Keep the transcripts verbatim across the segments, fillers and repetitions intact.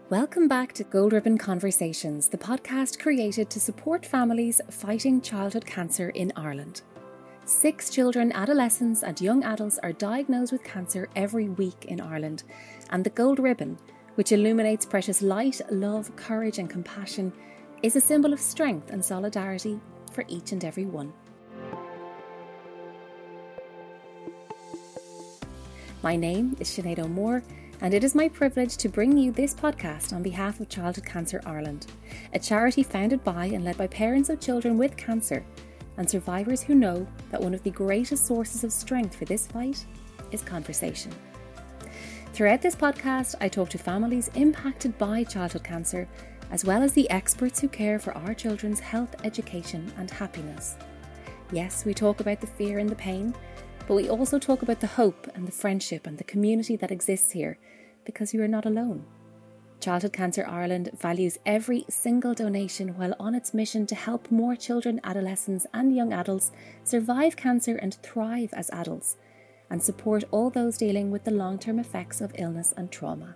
Welcome back to Gold Ribbon Conversations, the podcast created to support families fighting childhood cancer in Ireland. Six children, adolescents and young adults are diagnosed with cancer every week in Ireland, and the Gold Ribbon, which illuminates precious light, love, courage and compassion, is a symbol of strength and solidarity for each and every one. My name is Sinead O'Moore, and it is my privilege to bring you this podcast on behalf of Childhood Cancer Ireland, a charity founded by and led by parents of children with cancer and survivors who know that one of the greatest sources of strength for this fight is conversation. Throughout this podcast, I talk to families impacted by childhood cancer, as well as the experts who care for our children's health, education and happiness. Yes, we talk about the fear and the pain, but we also talk about the hope and the friendship and the community that exists here, because you are not alone. Childhood Cancer Ireland values every single donation while on its mission to help more children, adolescents and young adults survive cancer and thrive as adults, and support all those dealing with the long-term effects of illness and trauma.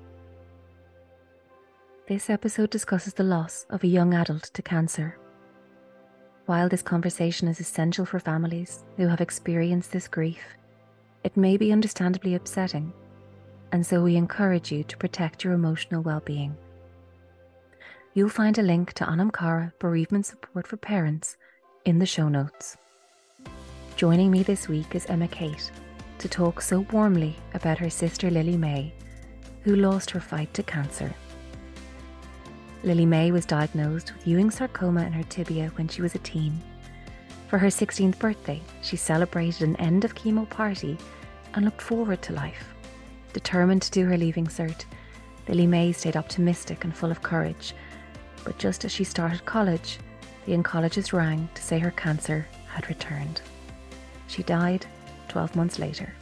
This episode discusses the loss of a young adult to cancer. While this conversation is essential for families who have experienced this grief, it may be understandably upsetting, and so we encourage you to protect your emotional well-being. You'll find a link to Anam Cara Bereavement Support for Parents in the show notes. Joining me this week is Emma Kate to talk so warmly about her sister Lily May, who lost her fight to cancer. Lily May was diagnosed with Ewing sarcoma in her tibia when she was a teen. For her sixteenth birthday, she celebrated an end of chemo party and looked forward to life. Determined to do her Leaving Cert, Lily May stayed optimistic and full of courage, but just as she started college, the oncologist rang to say her cancer had returned. She died twelve months later.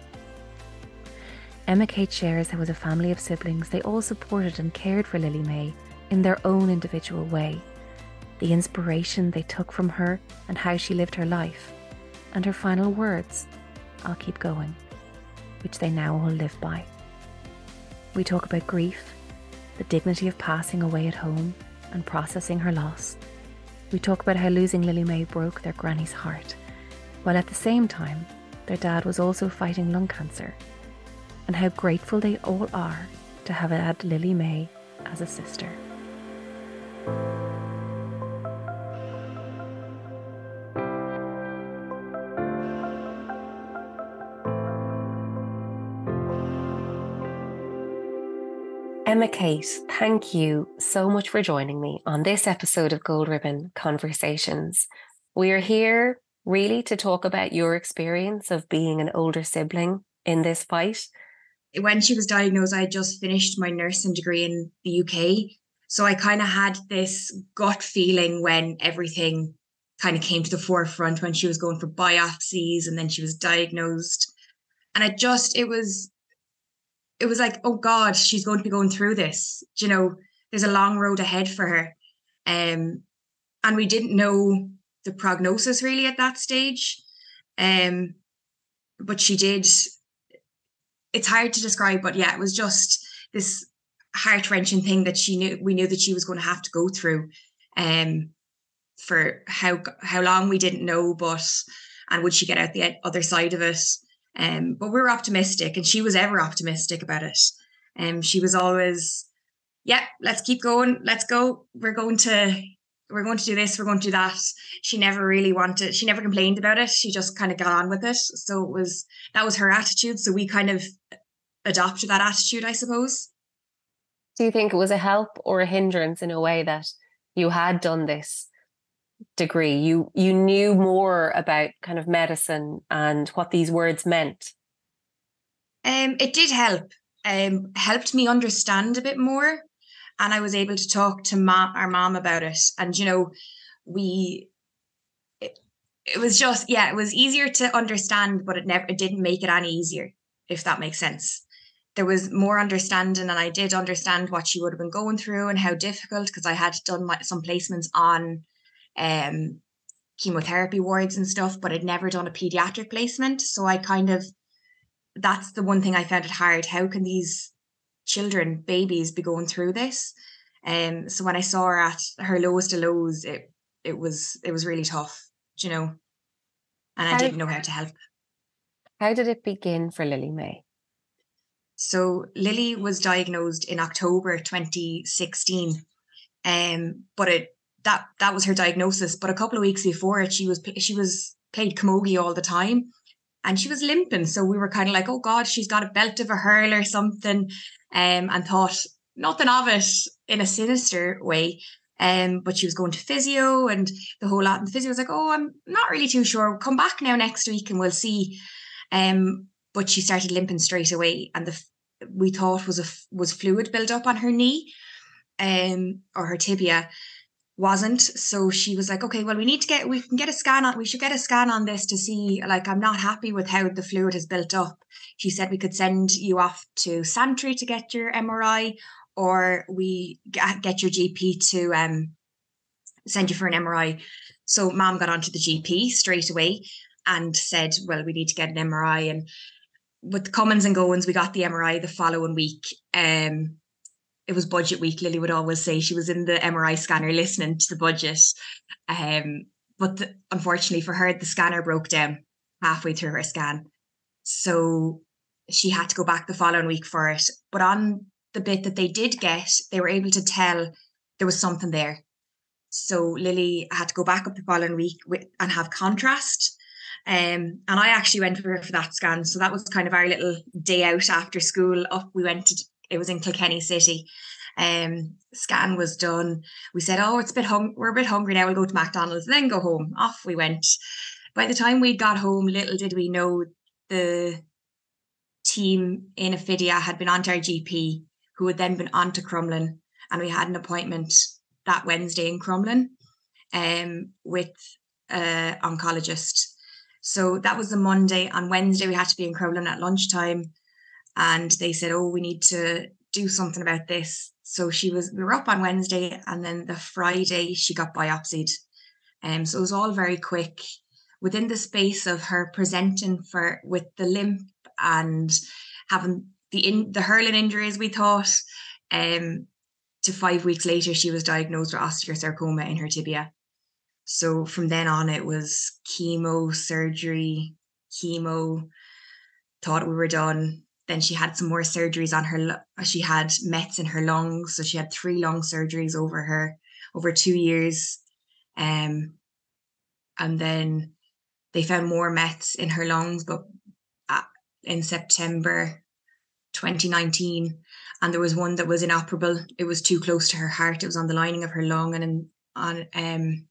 Emma Kate shares how as a family of siblings they all supported and cared for Lily May in their own individual way, the inspiration they took from her and how she lived her life, and her final words, "I'll keep going," which they now all live by. We talk about grief, the dignity of passing away at home and processing her loss. We talk about how losing Lily May broke their granny's heart, while at the same time their dad was also fighting lung cancer, and how grateful they all are to have had Lily May as a sister. Emma Kate, thank you so much for joining me on this episode of Gold Ribbon Conversations. We are here really to talk about your experience of being an older sibling in this fight. When she was diagnosed, I had just finished my nursing degree in the U K. So I kind of had this gut feeling when everything kind of came to the forefront, when she was going for biopsies and then she was diagnosed. And it just, it was, it was like, oh God, she's going to be going through this. You know, there's a long road ahead for her. Um, and we didn't know the prognosis really at that stage. Um, but she did, it's hard to describe, but yeah, it was just this heart-wrenching thing that she knew, we knew that she was going to have to go through um, for how how long we didn't know, but, and would she get out the other side of it? Um, but we were optimistic, and she was ever optimistic about it. Um, she was always, yeah, let's keep going. Let's go. We're going to, we're going to do this. We're going to do that. She never really wanted, she never complained about it. She just kind of got on with it. So it was, that was her attitude. So we kind of adopted that attitude, I suppose. Do you think it was a help or a hindrance in a way that you had done this degree? You you knew more about kind of medicine and what these words meant? Um, it did help. Um, helped me understand a bit more, and I was able to talk to ma- our mom about it. And you know, we it, it was just yeah, it was easier to understand, but it never it didn't make it any easier, if that makes sense. There was more understanding, and I did understand what she would have been going through and how difficult, because I had done my, some placements on um, chemotherapy wards and stuff, but I'd never done a pediatric placement. So I kind of, that's the one thing I found it hard. How can these children, babies, be going through this. Um, so when I saw her at her lowest of lows, it it was it was really tough, you know, and I How, didn't know how to help. how did it begin for Lily May? So Lily was diagnosed in October twenty sixteen, um, but it that that was her diagnosis. But a couple of weeks before it, she was she was played camogie all the time, and she was limping. So we were kind of like, oh God, she's got a belt of a hurl or something, um, and thought nothing of it in a sinister way. Um, but she was going to physio and the whole lot. And the physio was like, oh, I'm not really too sure. We'll come back now next week and we'll see. Um, but she started limping straight away, and the we thought was a was fluid build up on her knee, um, or her tibia. Wasn't. So she was like, okay, well, we need to get, we can get a scan on, we should get a scan on this to see, like, I'm not happy with how the fluid has built up. She said we could send you off to Santry to get your M R I, or we get your G P to um send you for an M R I. So mom got onto the G P straight away and said, well, we need to get an M R I. And with the comings and goings, we got the M R I the following week. Um, it was budget week. Lily would always say she was in the M R I scanner listening to the budget. Um, but the, unfortunately for her, the scanner broke down halfway through her scan. So she had to go back the following week for it. But on the bit that they did get, they were able to tell there was something there. So Lily had to go back up the following week with, and have contrast. Um, and I actually went for, for that scan. So that was kind of our little day out after school. Up we went to, it was in Kilkenny City. Um, scan was done. We said, oh, it's a bit hung- we're a bit hungry now. We'll go to McDonald's and then go home. Off we went. By the time we got home, little did we know the team in Ophidia had been onto our G P, who had then been on to Crumlin, and we had an appointment that Wednesday in Crumlin, um, with an oncologist. So that was the Monday. On Wednesday, we had to be in Crumlin at lunchtime, and they said, oh, we need to do something about this. So she was, we were up on Wednesday, and then the Friday she got biopsied. Um, so it was all very quick. Within the space of her presenting for with the limp and having the in the hurling injuries, we thought, um, to five weeks later, she was diagnosed with osteosarcoma in her tibia. So from then on, it was chemo, surgery, chemo, thought we were done. Then she had some more surgeries on her, she had mets in her lungs. So she had three lung surgeries over her, over two years. Um, and then they found more mets in her lungs, but in September twenty nineteen. And there was one that was inoperable. It was too close to her heart. It was on the lining of her lung and in, on um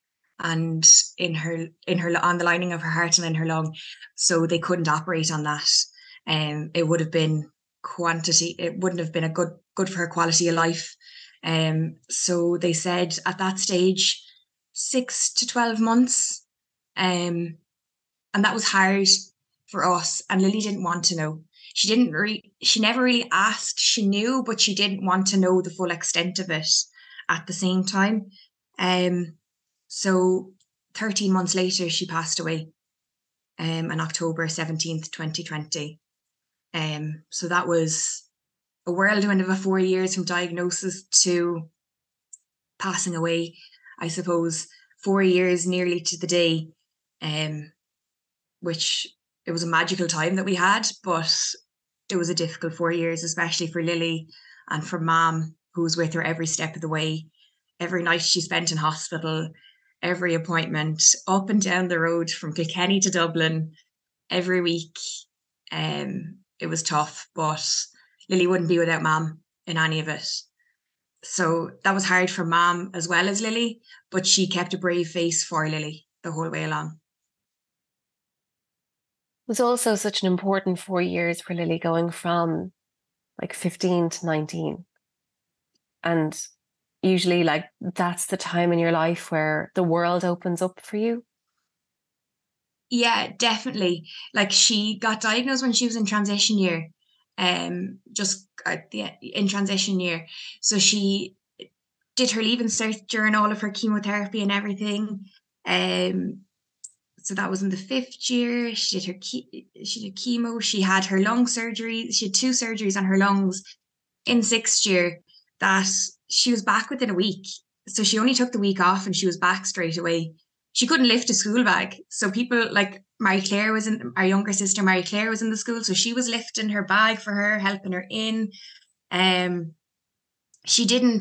and in her in her on the lining of her heart and in her lung. So they couldn't operate on that. Um, it would have been quantity. It wouldn't have been a good good for her quality of life. Um, so they said at that stage, six to twelve months. Um, and that was hard for us. And Lily didn't want to know. She didn't really, she never really asked. She knew, but she didn't want to know the full extent of it at the same time. Um, so thirteen months later, she passed away, um, on October seventeenth, twenty twenty. Um, so that was a whirlwind of a four years from diagnosis to passing away, I suppose, four years nearly to the day, um, which it was a magical time that we had, but it was a difficult four years, especially for Lily and for Mom, who was with her every step of the way. Every night she spent in hospital, every appointment, up and down the road from Kilkenny to Dublin, every week. Um, it was tough, but Lily wouldn't be without Mom in any of it. So that was hard for Mom as well as Lily, but she kept a brave face for Lily the whole way along. It was also such an important four years for Lily, going from like fifteen to nineteen. And usually like that's the time in your life where the world opens up for you. Yeah, definitely. Like she got diagnosed when she was in transition year, um, just at the, in transition year. So she did her leaving cert during all of her chemotherapy and everything. Um, so that was in the fifth year. She did her ke- she did chemo. She had her lung surgery. She had two surgeries on her lungs in sixth year that she was back within a week. So she only took the week off and she was back straight away. She couldn't lift a school bag. So people like Mary Claire was in, our younger sister, Mary Claire was in the school. So she was lifting her bag for her, helping her in. Um, she didn't,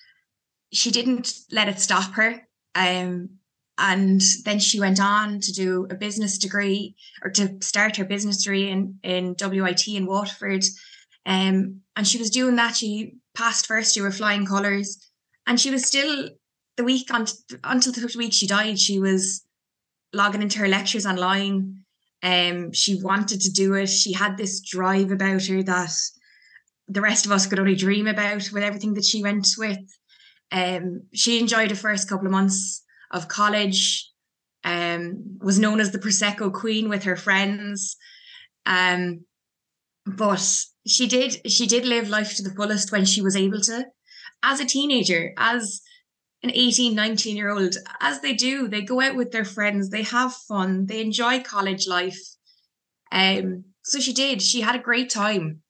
she didn't let it stop her. Um, and then she went on to do a business degree, or to start her business degree in, in W I T in Waterford. Um, and she was doing that. She passed first year with flying colours. And she was still, the week on, until the week she died, she was logging into her lectures online. Um, she wanted to do it. She had this drive about her that the rest of us could only dream about with everything that she went with. Um, she enjoyed the first couple of months of college, um, was known as the Prosecco Queen with her friends. Um, but she did, she did live life to the fullest when she was able to. As a teenager, as an eighteen, nineteen year old, as they do, they go out with their friends, they have fun, they enjoy college life. Um, so she did, she had a great time.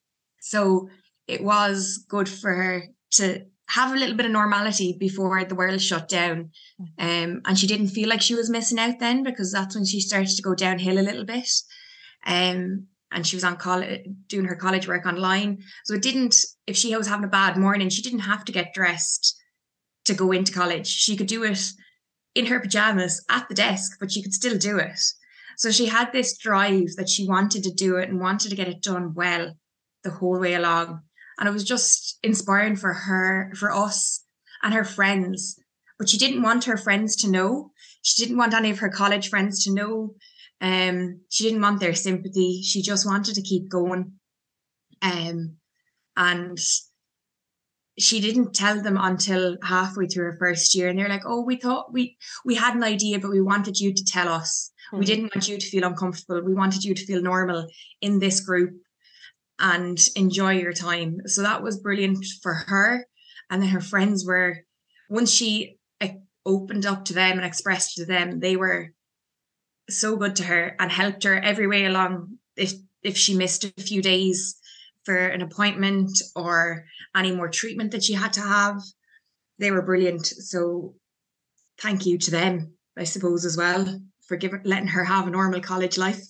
So it was good for her to have a little bit of normality before the world shut down. Um, and she didn't feel like she was missing out then, because that's when she started to go downhill a little bit. Um, and she was on college, doing her college work online. So it didn't, if she was having a bad morning, she didn't have to get dressed to go into college. She could do it in her pajamas at the desk, but she could still do it. So she had this drive that she wanted to do it and wanted to get it done well the whole way along. And it was just inspiring for her, for us and her friends. But she didn't want her friends to know. She didn't want any of her college friends to know. Um, she didn't want their sympathy. She just wanted to keep going. Um, and she didn't tell them until halfway through her first year. And they're like, oh, we thought we, we had an idea, but we wanted you to tell us. Mm-hmm. We didn't want you to feel uncomfortable. We wanted you to feel normal in this group and enjoy your time. So that was brilliant for her. And then her friends were, once she opened up to them and expressed to them, they were so good to her and helped her every way along. If if she missed a few days for an appointment or any more treatment that she had to have, they were brilliant. So thank you to them, I suppose, as well, for giving, letting her have a normal college life.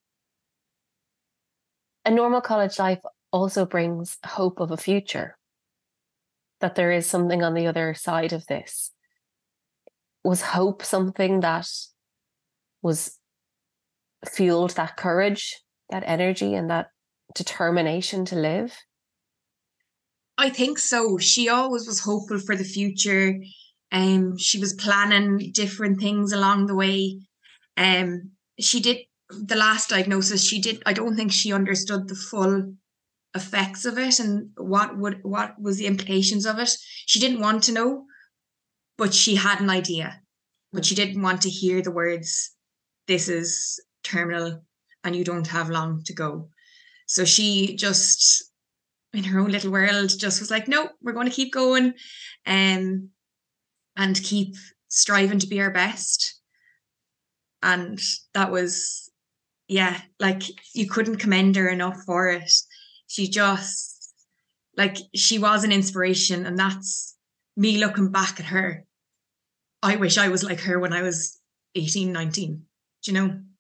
A normal college life also brings hope of a future, that there is something on the other side of this. Was hope something that was fueled that courage, that energy, and that determination to live? I think so. She always was hopeful for the future. Um, she was planning different things along the way. Um, she did, the last diagnosis, she did, I don't think she understood the full effects of it and what would what was the implications of it. She didn't want to know, but she had an idea. But she didn't want to hear the words, this is terminal and you don't have long to go. So she just, in her own little world, just was like, no, we're going to keep going um, and keep striving to be our best. And that was, yeah, like you couldn't commend her enough for it. She just, like, she was an inspiration. And that's me looking back at her. I wish I was like her when I was eighteen, nineteen, do you know?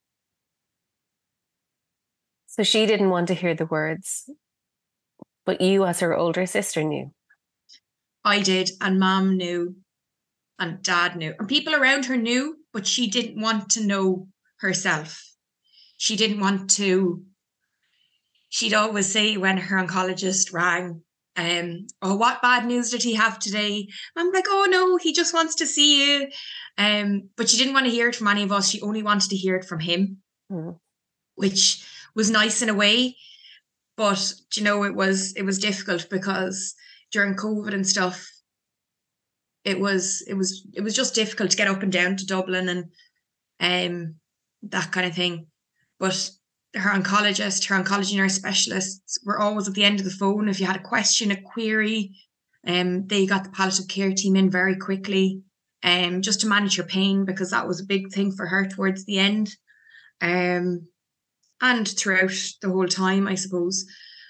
So she didn't want to hear the words, but you as her older sister knew. I did, and Mom knew, and Dad knew, and people around her knew, but she didn't want to know herself. She didn't want to, she'd always say when her oncologist rang, um, oh, what bad news did he have today? I'm like, oh no, he just wants to see you. Um, but she didn't want to hear it from any of us. She only wanted to hear it from him, mm. which was nice in a way. But, you know, it was it was difficult because during COVID and stuff, it was it was it was just difficult to get up and down to Dublin and um that kind of thing. But her oncologist, her oncology nurse specialists were always at the end of the phone. If you had a question, a query, um, they got the palliative care team in very quickly, um, just to manage her pain, because that was a big thing for her towards the end. Um, and throughout the whole time, I suppose.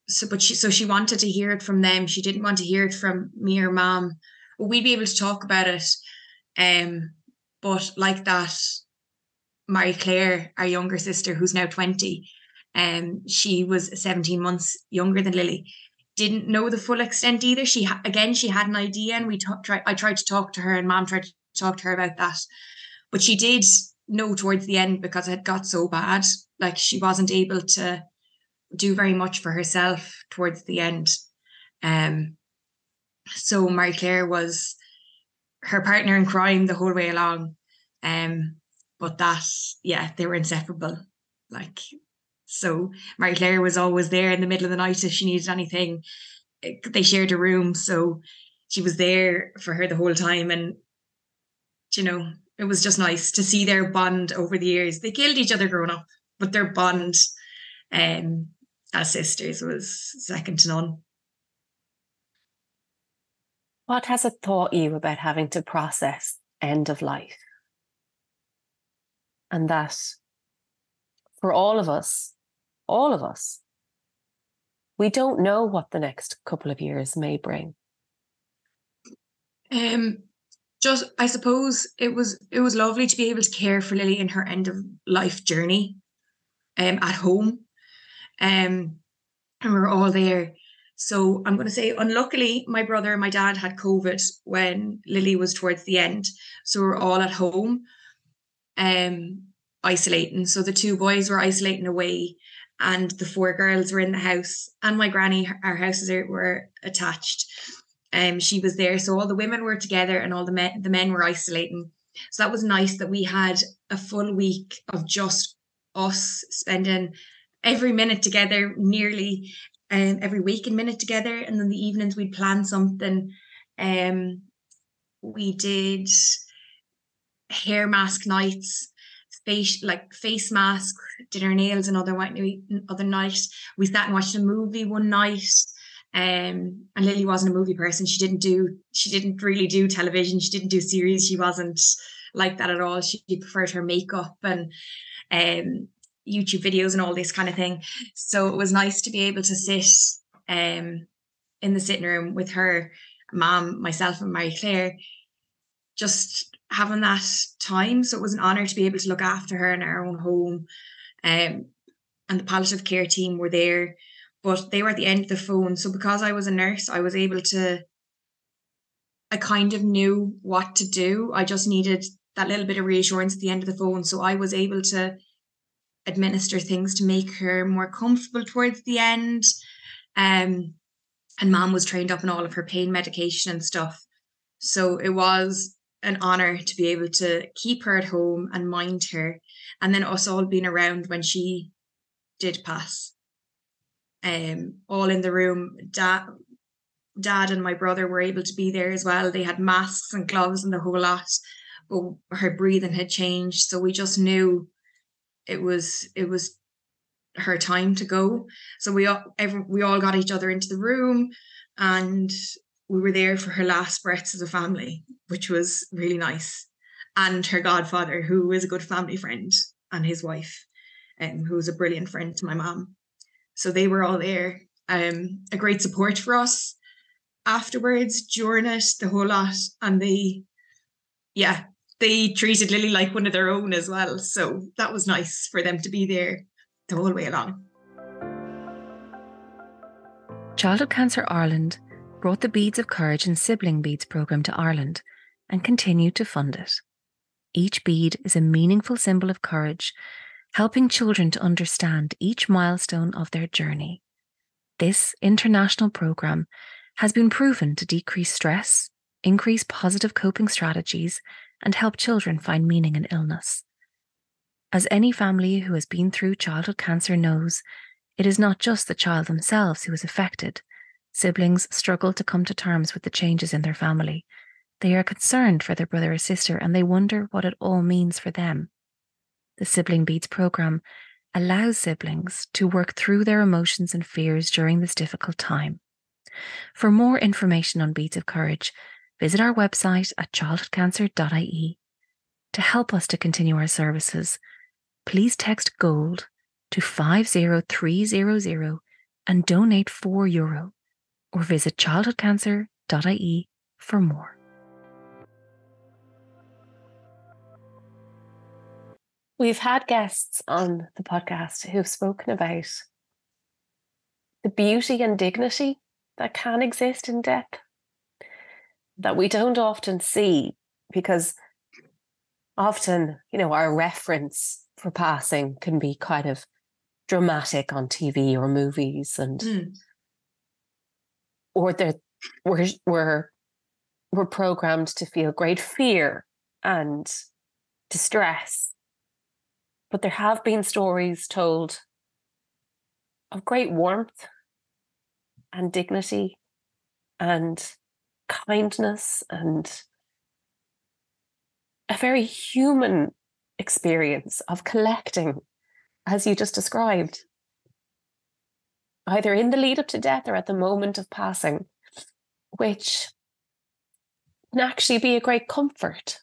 so, but she, so she wanted to hear it from them. She didn't want to hear it from me or mom. But we'd be able to talk about it. Um, but like that, Marie Claire, our younger sister, who's now twenty, um, she was seventeen months younger than Lily, didn't know the full extent either. She ha- again, she had an idea, and we t- tried. I tried to talk to her, and Mom tried to talk to her about that, but she did know towards the end because it had got so bad. Like she wasn't able to do very much for herself towards the end. Um, so Marie Claire was her partner in crime the whole way along. Um, but that, yeah, they were inseparable. Like, so Marie Claire was always there in the middle of the night if she needed anything. They shared a room, so she was there for her the whole time. And, you know, it was just nice to see their bond over the years. They killed each other growing up, but their bond um, as sisters was second to none. What has it taught you about having to process end of life? And that for all of us, all of us, we don't know what the next couple of years may bring. Um, just, I suppose it was it was lovely to be able to care for Lily in her end of life journey, um, at home, um, and we were all there. So I'm going to say, unluckily, my brother and my dad had COVID when Lily was towards the end, so we we're all at home, um, isolating. So the two boys were isolating away, and the four girls were in the house. And my granny, our houses were attached. Um, she was there, so all the women were together, and all the men, the men were isolating. So that was nice that we had a full week of just us spending every minute together, nearly um, every week and minute together. And then the evenings we'd plan something. Um, we did hair mask nights, face like face mask, did our nails another other night. We sat and watched a movie one night. Um, and Lily wasn't a movie person. She didn't do, she didn't really do television. She didn't do series. She wasn't like that at all. She preferred her makeup and um, YouTube videos and all this kind of thing. So it was nice to be able to sit um, in the sitting room with her, mom, myself and Marie Claire, just having that time. So it was an honour to be able to look after her in our own home. Um, and the palliative care team were there, but they were at the end of the phone. So because I was a nurse, I was able to, I kind of knew what to do. I just needed that little bit of reassurance at the end of the phone. So I was able to administer things to make her more comfortable towards the end. Um, and Mom was trained up in all of her pain medication and stuff. So it was an honour to be able to keep her at home and mind her. And then us all being around when she did pass. Um, all in the room. Dad, Dad and my brother were able to be there as well. They had masks and gloves and the whole lot. But her breathing had changed, so we just knew it was it was her time to go. So we all every, we all got each other into the room, and we were there for her last breaths as a family, which was really nice. And her godfather, who is a good family friend, and his wife, um, who was a brilliant friend to my mom. So they were all there, um, a great support for us afterwards, during it, the whole lot. And they, yeah, they treated Lily like one of their own as well. So that was nice for them to be there the whole way along. Childhood Cancer Ireland brought the Beads of Courage and Sibling Beads programme to Ireland and continue to fund it. Each bead is a meaningful symbol of courage, helping children to understand each milestone of their journey. This international programme has been proven to decrease stress, increase positive coping strategies, and help children find meaning in illness. As any family who has been through childhood cancer knows, it is not just the child themselves who is affected. Siblings struggle to come to terms with the changes in their family. They are concerned for their brother or sister, and they wonder what it all means for them. The Sibling Beads programme allows siblings to work through their emotions and fears during this difficult time. For more information on Beads of Courage, visit our website at childhood cancer dot I E. To help us to continue our services, please text GOLD to five zero three zero zero and donate four euro or visit childhood cancer dot I E for more. We've had guests on the podcast who've spoken about the beauty and dignity that can exist in death that we don't often see, because often, you know, our reference for passing can be kind of dramatic on T V or movies, and Mm. or that we're, we're, we're programmed to feel great fear and distress. But there have been stories told of great warmth and dignity and kindness and a very human experience of collecting, as you just described, either in the lead up to death or at the moment of passing, which can actually be a great comfort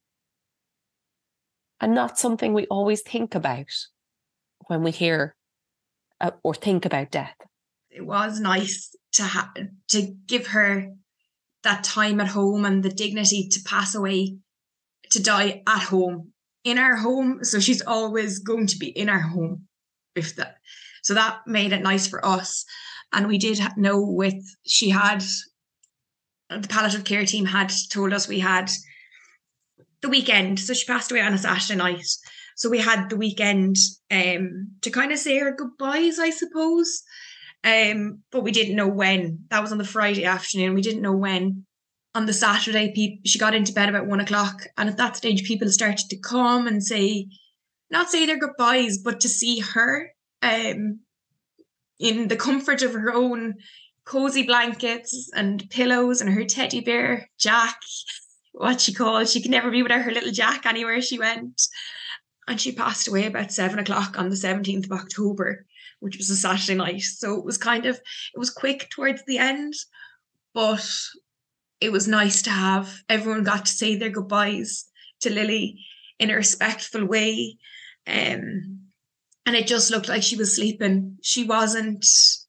and not something we always think about when we hear uh, or think about death. It was nice to ha- to give her that time at home and the dignity to pass away, to die at home, in our home. So she's always going to be in our home. If that, so that made it nice for us. And we did know with, she had, the palliative care team had told us we had the weekend. So she passed away on a Saturday night. So we had the weekend um, to kind of say her goodbyes, I suppose. Um, but we didn't know when. That was on the Friday afternoon. We didn't know when. On the Saturday, pe- she got into bed about one o'clock. And at that stage, people started to come and say, not say their goodbyes, but to see her um, in the comfort of her own cozy blankets and pillows and her teddy bear, Jack, what she called. She could never be without her little Jack anywhere she went. And she passed away about seven o'clock on the seventeenth of October, which was a Saturday night. So it was kind of, it was quick towards the end, but it was nice to have, everyone got to say their goodbyes to Lily in a respectful way. Um, and it just looked like she was sleeping. She wasn't,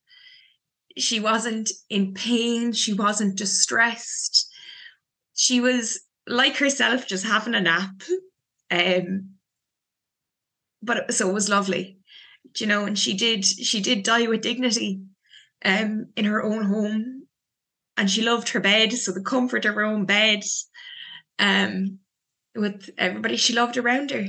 she wasn't in pain. She wasn't distressed. She was like herself, just having a nap. Um, but so it was lovely, you know, and she did, she did die with dignity um, in her own home. And she loved her bed, so the comfort of her own bed, um, with everybody she loved around her,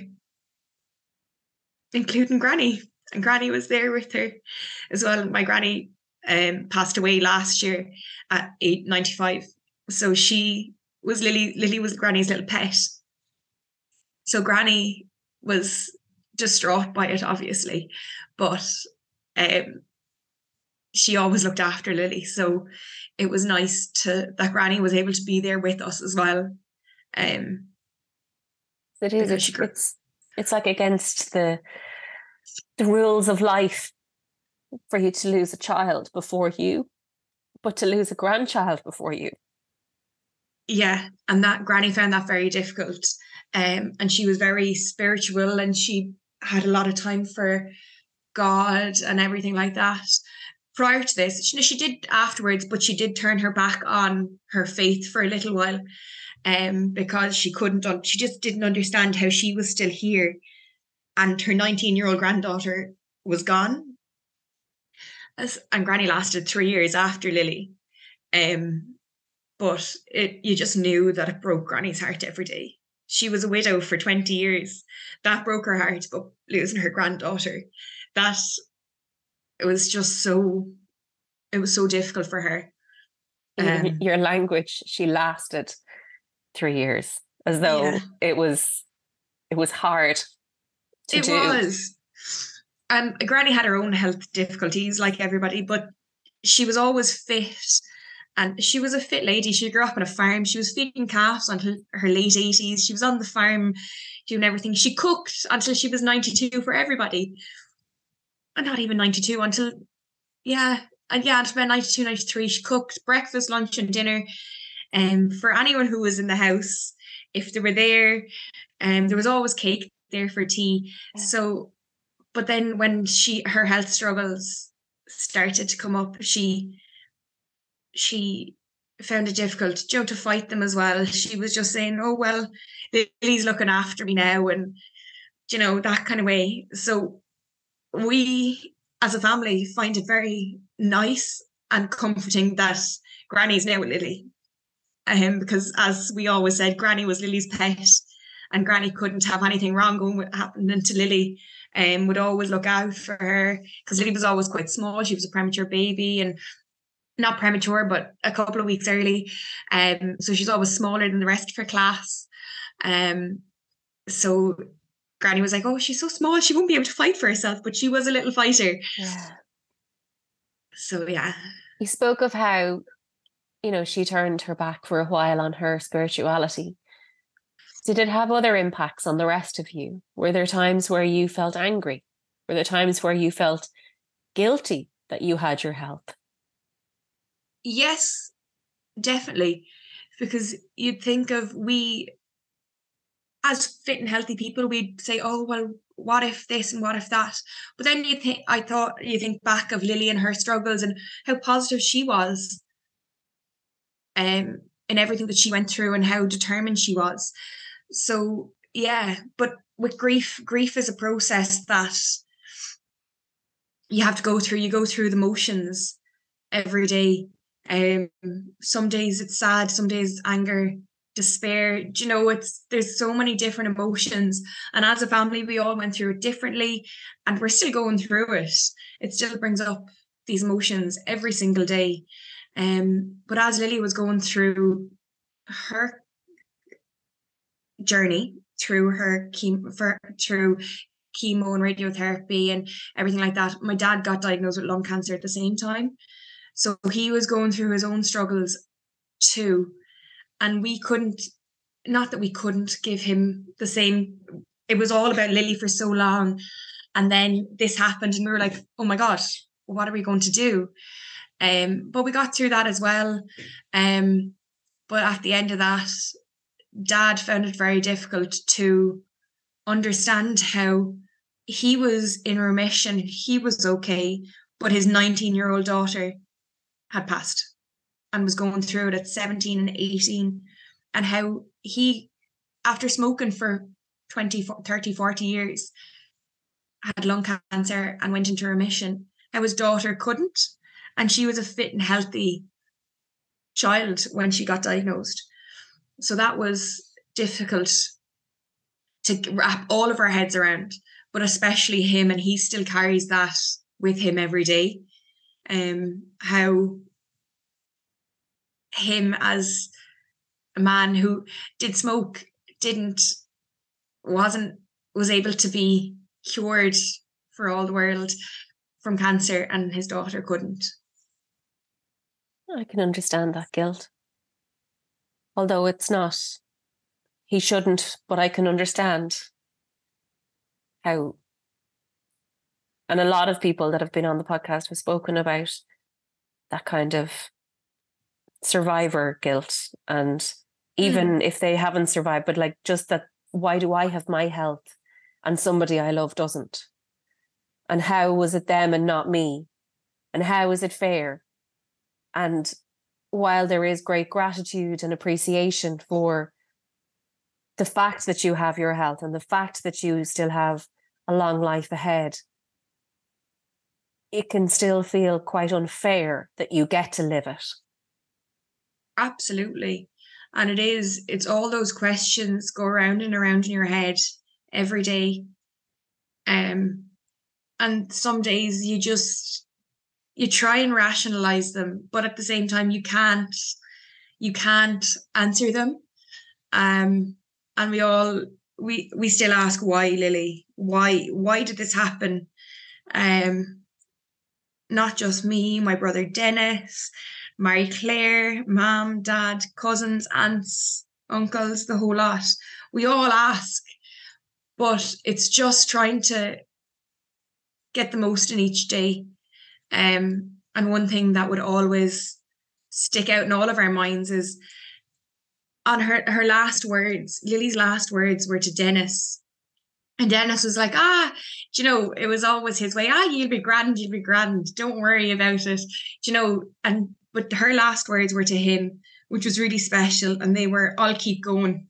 including Granny. And Granny was there with her as well. My Granny um, passed away last year at eight ninety-five. So she was Lily. Lily was Granny's little pet. So Granny was distraught by it, obviously, but um, she always looked after Lily. So it was nice to that Granny was able to be there with us as well. Um, it is. It's, it's it's like against the the rules of life for you to lose a child before you, but to lose a grandchild before you. Yeah, and that Granny found that very difficult. Um, and she was very spiritual, and she had a lot of time for God and everything like that. Prior to this, she, she did afterwards, but she did turn her back on her faith for a little while, um, because she couldn't, she just didn't understand how she was still here and her nineteen-year-old granddaughter was gone. As, and Granny lasted three years after Lily. Um, but it, you just knew that it broke Granny's heart every day. She was a widow for twenty years. That broke her heart, but losing her granddaughter, that it was just so, it was so difficult for her. Even Um, your language, she lasted three years, as though yeah. it was, it was hard to it do. It was. Um, Granny had her own health difficulties, like everybody, but she was always fit. And she was a fit lady. She grew up on a farm. She was feeding calves until her late eighties. She was on the farm doing everything. She cooked until she was ninety-two for everybody. And not even ninety-two, until, yeah, and yeah, until about ninety-two, ninety-three. She cooked breakfast, lunch and dinner um, for anyone who was in the house. If they were there, um, there was always cake there for tea. Yeah. So, but then when she her health struggles started to come up, she she found it difficult, you know, to fight them as well. She was just saying, oh, well, Lily's looking after me now, and, you know, that kind of way. So we, as a family, find it very nice and comforting that Granny's now with Lily. Um, because as we always said, Granny was Lily's pet, and Granny couldn't have anything wrong going with happening to Lily. Um, would always look out for her, because Lily was always quite small. She was a premature baby, and not premature, but a couple of weeks early. Um, so she's always smaller than the rest of her class. Um, so Granny was like, oh, she's so small, she won't be able to fight for herself, but she was a little fighter. Yeah. So, yeah. You spoke of how, you know, she turned her back for a while on her spirituality. Did it have other impacts on the rest of you? Were there times where you felt angry? Were there times where you felt guilty that you had your health? Yes, definitely. Because you'd think of, we, as fit and healthy people, we'd say, oh, well, what if this and what if that? But then you think, I thought, you think back of Lily and her struggles and how positive she was, um, in everything that she went through, and how determined she was. So, yeah, but with grief, grief is a process that you have to go through. You go through the motions every day. Um, some days it's sad, some days anger, despair. Do you know, it's there's so many different emotions, and as a family, we all went through it differently, and we're still going through it. It still brings up these emotions every single day. Um, but as Lily was going through her journey, through her chemo, for, through chemo and radiotherapy and everything like that, my dad got diagnosed with lung cancer at the same time. So he was going through his own struggles too. And we couldn't, not that we couldn't give him the same, it was all about Lily for so long. And then this happened and we were like, oh my God, what are we going to do? Um, but we got through that as well. Um, but at the end of that, Dad found it very difficult to understand how he was in remission, he was okay, but his nineteen-year-old daughter had passed and was going through it at seventeen and eighteen, and how he, after smoking for twenty, thirty, forty years, had lung cancer and went into remission, how his daughter couldn't, and she was a fit and healthy child when she got diagnosed. So that was difficult to wrap all of our heads around, but especially him, and he still carries that with him every day. Um, how him, as a man who did smoke, didn't, wasn't, was able to be cured for all the world from cancer, and his daughter couldn't. I can understand that guilt. Although it's not, he shouldn't, but I can understand how, and a lot of people that have been on the podcast have spoken about that kind of survivor guilt. And even mm. if they haven't survived, but like just that, why do I have my health and somebody I love doesn't? And how was it them and not me? And how is it fair? And while there is great gratitude and appreciation for the fact that you have your health and the fact that you still have a long life ahead, it can still feel quite unfair that you get to live it. Absolutely. And it is, it's all those questions go around and around in your head every day. Um, and some days you just, you try and rationalize them, but at the same time you can't, you can't answer them. Um, and we all, we, we still ask, why, Lily? Why, why did this happen? Um, not just me, my brother Dennis, Marie Claire, mom, dad, cousins, aunts, uncles, the whole lot. We all ask, but it's just trying to get the most in each day. Um, and one thing that would always stick out in all of our minds is on her, her last words, Lily's last words were to Dennis, And Dennis was like, ah, do you know, it was always his way. Ah, you'll be grand, you'll be grand. Don't worry about it. Do you know, and but her last words were to him, which was really special. And they were, I'll keep going.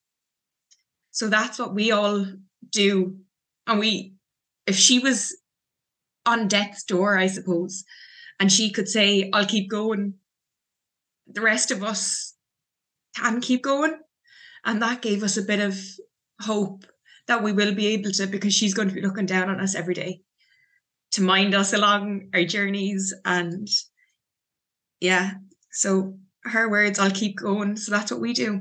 So that's what we all do. And we, if she was on death's door, I suppose, and she could say, I'll keep going, the rest of us can keep going. And that gave us a bit of hope that we will be able to, because she's going to be looking down on us every day to mind us along our journeys. And yeah, so her words, I'll keep going. So that's what we do.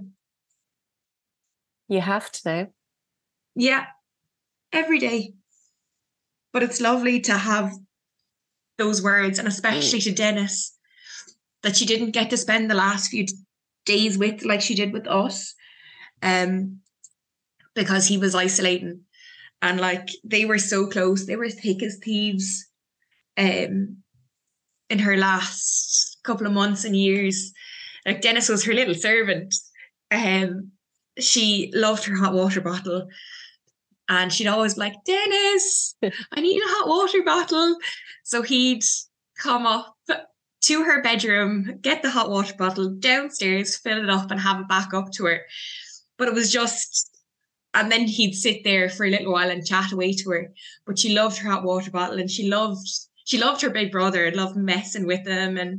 You have to now. Yeah, every day. But it's lovely to have those words, and especially to Dennis, that she didn't get to spend the last few days with like she did with us, um, because he was isolating. And like they were so close, they were thick as thieves um, in her last couple of months and years. Like Dennis was her little servant. Um, she loved her hot water bottle. And she'd always be like, Dennis, I need a hot water bottle. So he'd come up to her bedroom, get the hot water bottle downstairs, fill it up and have it back up to her. But it was just, and then he'd sit there for a little while and chat away to her. But she loved her hot water bottle, and she loved, she loved her big brother and loved messing with him. And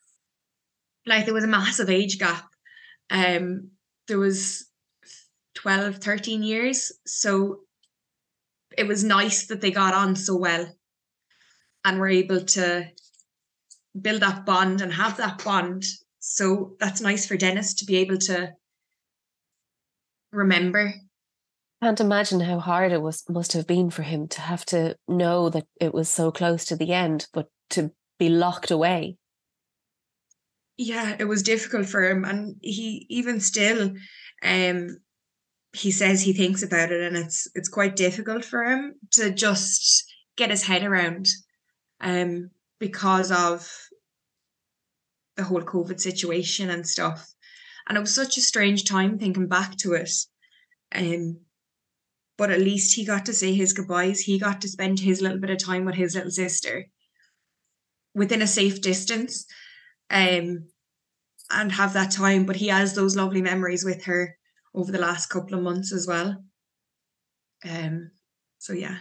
like there was a massive age gap. Um, there was twelve, thirteen years. So it was nice that they got on so well and were able to build that bond and have that bond. So that's nice for Dennis to be able to remember. Can't imagine how hard it was must have been for him to have to know that it was so close to the end, but to be locked away. Yeah, it was difficult for him. And he even still, um, he says he thinks about it, and it's it's quite difficult for him to just get his head around, um, because of the whole COVID situation and stuff. And it was such a strange time thinking back to it. Um, but at least he got to say his goodbyes. He got to spend his little bit of time with his little sister within a safe distance, um, and have that time. But he has those lovely memories with her over the last couple of months as well. Um, so yeah.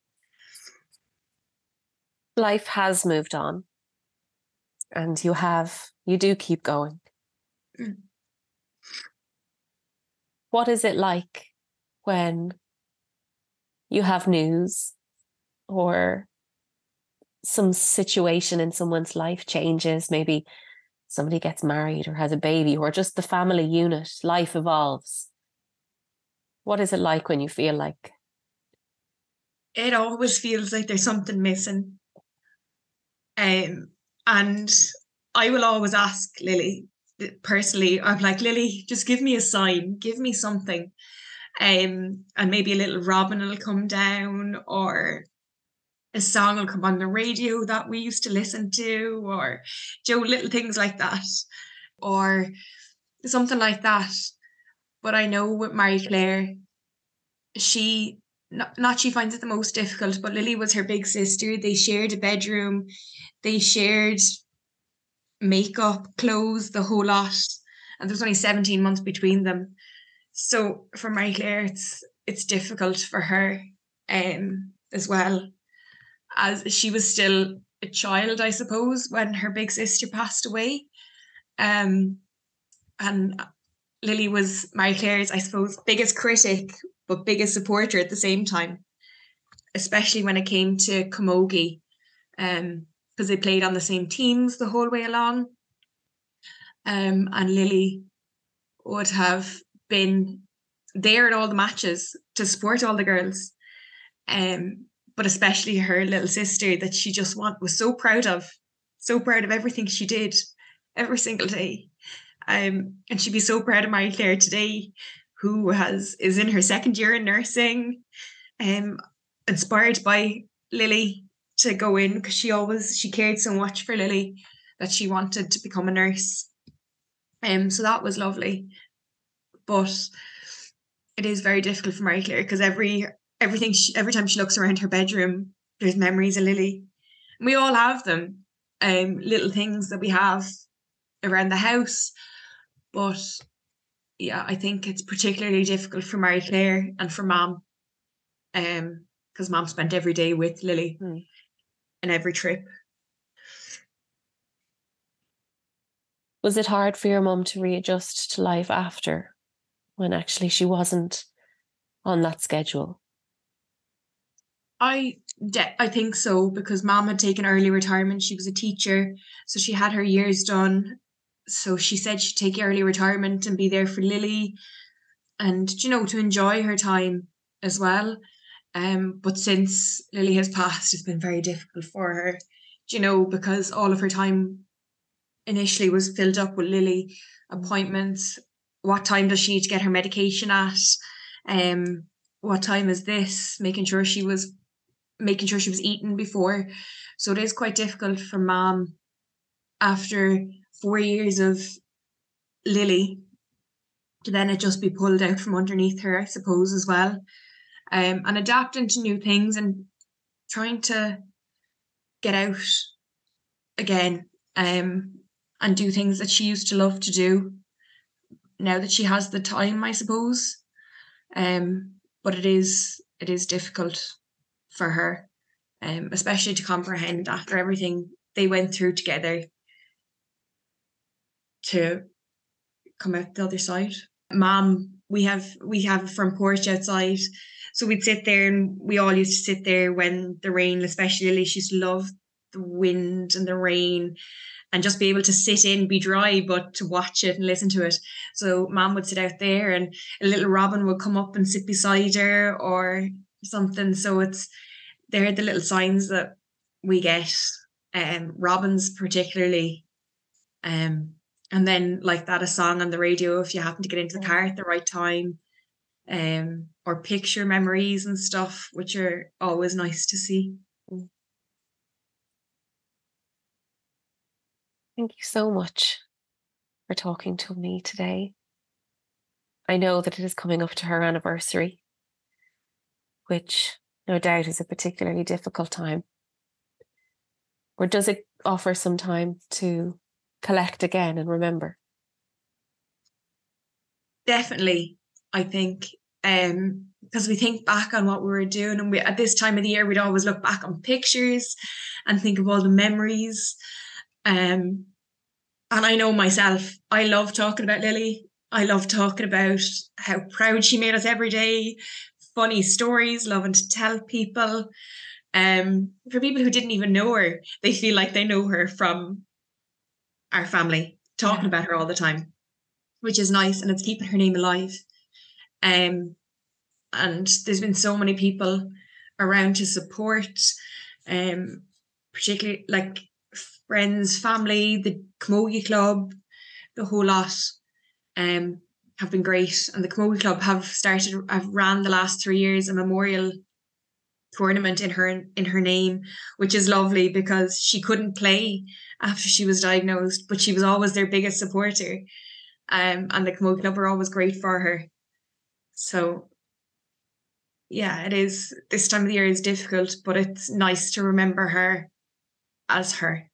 Life has moved on, and you have, you do keep going. Mm. What is it like when you have news or some situation in someone's life changes? Maybe somebody gets married or has a baby, or just the family unit, life evolves. What is it like when you feel like? It always feels like there's something missing. Um, and I will always ask Lily, personally, I'm like, Lily, just give me a sign, give me something. Um, and maybe a little robin will come down, or a song will come on the radio that we used to listen to, or Joe, little things like that, or something like that. But I know with Marie Claire, she not, not she finds it the most difficult, but Lily was her big sister. They shared a bedroom, they shared makeup, clothes, the whole lot, and there's only seventeen months between them. So for Marie Claire, it's it's difficult for her, um, as well, as she was still a child, I suppose, when her big sister passed away. Um, and Lily was Marie Claire's, I suppose, biggest critic, but biggest supporter at the same time, especially when it came to Camogie, um, because they played on the same teams the whole way along. Um, and Lily would have been there at all the matches to support all the girls. Um, but especially her little sister that she just want was so proud of, so proud of everything she did every single day. Um, and she'd be so proud of Marie Claire today, who has is in her second year in nursing, um, inspired by Lily to go in, because she always she cared so much for Lily that she wanted to become a nurse. Um, so that was lovely. But it is very difficult for Marie Claire, because every everything, she, every time she looks around her bedroom, there's memories of Lily. And we all have them, um, little things that we have around the house. But yeah, I think it's particularly difficult for Mary Claire and for Mom, um, because Mom spent every day with Lily Hmm. and every trip. Was it hard for your mum to readjust to life after, when actually she wasn't on that schedule? I de- I think so, because Mom had taken early retirement. She was a teacher, so she had her years done. So she said she'd take early retirement and be there for Lily, and you know, to enjoy her time as well. Um, but since Lily has passed, it's been very difficult for her, you know, because all of her time initially was filled up with Lily appointments. What time does she need to get her medication at? Um, what time is this? Making sure she was making sure she was eating before. So it is quite difficult for Mom after four years of Lily to then it just be pulled out from underneath her, I suppose, as well. Um, and adapting to new things and trying to get out again, um, and do things that she used to love to do now that she has the time, I suppose. Um, but it is it is difficult for her, um, especially to comprehend after everything they went through together to come out the other side. Mom, we have we have a front porch outside, so we'd sit there, and we all used to sit there when the rain, especially Lily, she used to love the wind and the rain, and just be able to sit in, be dry, but to watch it and listen to it. So Mom would sit out there, and a little robin would come up and sit beside her or something. So it's they're the little signs that we get. Um, robins particularly. Um, and then like that, a song on the radio if you happen to get into the car at the right time, um, or picture memories and stuff, which are always nice to see. Thank you so much for talking to me today. I know that it is coming up to her anniversary, which no doubt is a particularly difficult time. Or does it offer some time to collect again and remember? Definitely, I think, um, because we think back on what we were doing, and we, at this time of the year, we'd always look back on pictures and think of all the memories. Um, and I know myself, I love talking about Lily. I love talking about how proud she made us every day, funny stories, loving to tell people. Um, for people who didn't even know her, they feel like they know her from our family, talking Yeah. about her all the time, which is nice, and it's keeping her name alive. Um, and there's been so many people around to support, um, particularly like friends, family, the Camogie Club, the whole lot, um, have been great. And the Camogie Club have started, have ran the last three years a memorial tournament in her in her name, which is lovely because she couldn't play after she was diagnosed, but she was always their biggest supporter. Um, and the Camogie Club were always great for her. So yeah, it is. This time of the year is difficult, but it's nice to remember her as her.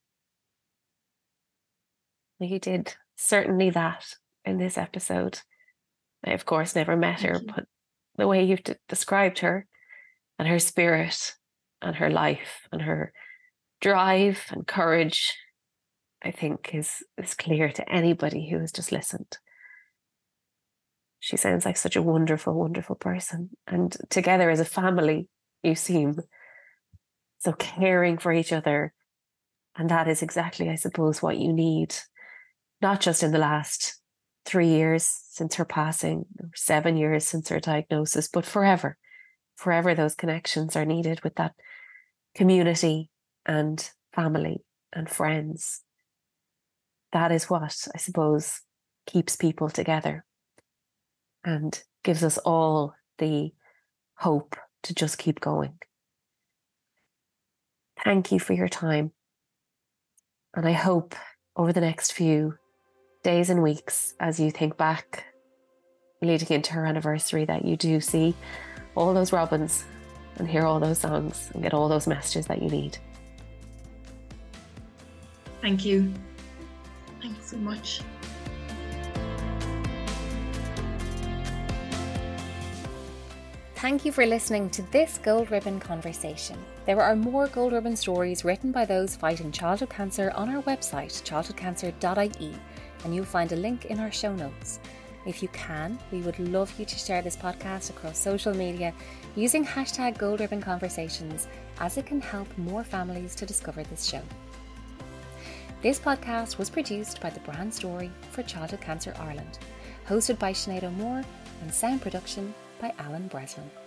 You did certainly that in this episode. I, of course, never met Thank her, you. but the way you've d- described her and her spirit and her life and her drive and courage, I think is, is clear to anybody who has just listened. She sounds like such a wonderful, wonderful person. And together as a family, you seem so caring for each other. And that is exactly, I suppose, what you need, not just in the last three years since her passing, or seven years since her diagnosis, but forever. Forever those connections are needed with that community and family and friends. That is what, I suppose, keeps people together and gives us all the hope to just keep going. Thank you for your time. And I hope over the next few days and weeks, as you think back leading into her anniversary, that you do see all those robins and hear all those songs and get all those messages that you need. Thank you. Thank you so much. Thank you for listening to this Gold Ribbon conversation. There are more Gold Ribbon stories written by those fighting childhood cancer on our website, childhood cancer dot I E, and you'll find a link in our show notes. If you can, we would love you to share this podcast across social media using hashtag Gold Ribbon Conversations, as it can help more families to discover this show. This podcast was produced by the Brand Story for Childhood Cancer Ireland, hosted by Sinead O'Moore, and sound production by Alan Breslin.